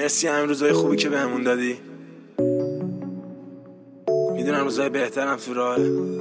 مرسی همین روزای خوبی که بهمون دادی. میدونم روزای بهترم تو راهه.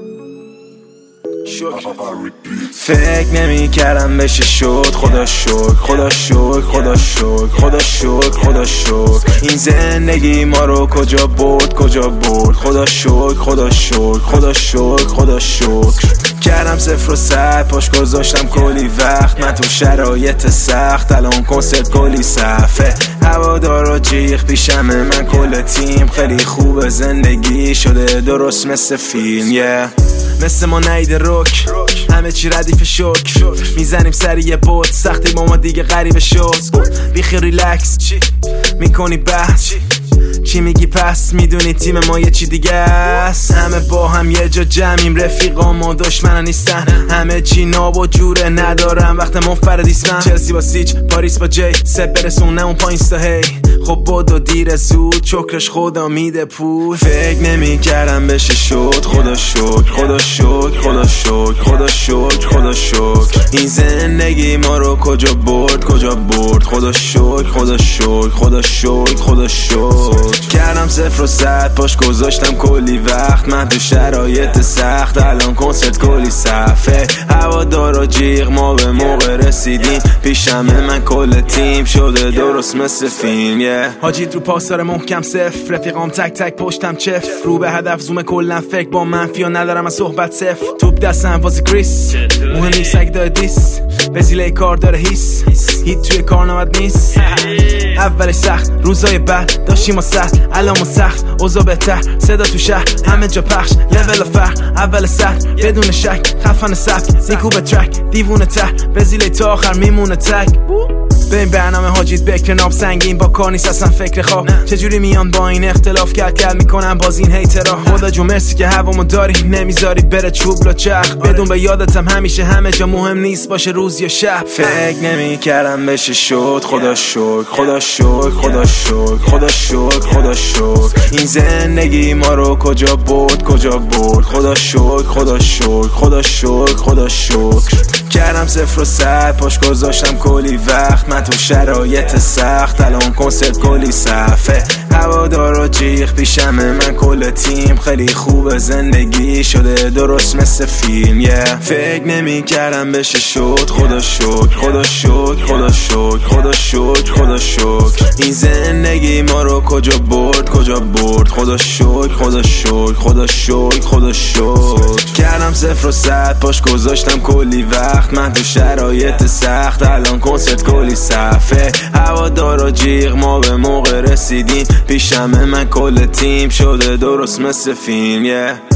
فکر نمی کردم بشه شد. خدا شکر خدا شکر خدا شکر خدا شکر خدا شکر. این زندگی ما رو کجا برد کجا برد. خدا شکر خدا شکر خدا شکر خدا شکر. کردم 0 و 100 پاش گذاشتم کلی وقت. من تو شرایط سخت الان کنسرت کلی صفحه. هوادار و جیغ پیشمه من کل تیم. خیلی خوب زندگی شده درست مثل فیلم مثل ما نیده روک همه چی ردیف شک. میزنیم سری یه بود سختی با ما دیگه غریبه شد. بیخی ریلکس میکنی بحث چی میگی پس میدونی تیم ما یه چی دیگه است. همه با هم یه جا جمعیم رفیقام و دشمنان نیستن. همه چی ناب و جوره ندارم وقت منفردیست. من چلسی با سیچ پاریس با جی سب برسونه اون پایین ستا هی. خب بودو دیر زود چکرش خدا میده پول. فکر نمی کردم بشه شد. خدا شکر خدا شکر خدا شکر خدا شکر خدا شکر. این زندگی ما رو کجا برد کجا برد. خدا شکر خدا شکر خدا شکر خدا شکر. کردم 0 و 100 پاش گذاشتم کلی وقت. من تو شرایط سخت الان کنسرت کلی صفحه. هوادار و جیغ ما به موقع رسیدیم. پیشمه من کل تیم شده درست مثل فیلم حاجید رو پاسار محکم صفر. رفیقام تک تک پشتم چف. رو به هدف زوم کلن فکر با منفی و ندارم از صحبت صفر. توپ دستم واسه کریس مهم نیست اگه داره دیس. بزیله کار داره هیس هیت توی کار نمد نیست. اولش سخت روزای بعد داشتیم ما سخت الان ما سخت اوضاع بهتر. صدا تو شهر همه جا پخش لول فرق اول سخت بدون شک. خفن سبک نیکو به ترک دیوونه ته. بزیله تا آخر میمونه تک. به این برنامه حاجید بکر ناب سنگین با کار نیست اصلا فکر خواب. چجوری میان با این اختلاف کل میکنم باز این هیترا. خدا جو مرسی که هوامو داری نمیذاری بره چوب لا چرخ. بدون به یادتم همیشه همه جا مهم نیست باشه روز یا شب. فکر نمی کردم بشه شد. خدا شکر خدا شکر خدا شکر خدا شکر خدا شکر. این زندگی ما رو کجا برد کجا برد. خدا شکر خدا شکر خدا شکر خدا شکر. کردم 0 و 100 پاش گذاشتم کلی وقت. من تو شرایط سخت الان کنسرت کلی صفحه. هوادار و جیغ پیشمه من کل تیم. خیلی خوب زندگی شده درست مثل فیلم فکر نمی کردم بشه شد. خدا شکر خدا شکر خدا شکر خدا شکر خدا شکر. این زندگی ما رو کجا برد کجا برد. خدا شکر خدا شکر خدا شکر خدا شکر. کردم 0 و 100 پاش گذاشتم کلی وقت. من تو شرایط سخت الان کنسرت کلی صفحه. هوادار و جیغ ما به موقع رسیدیم. پیشمه من کل تیم شده درست مثل فیلم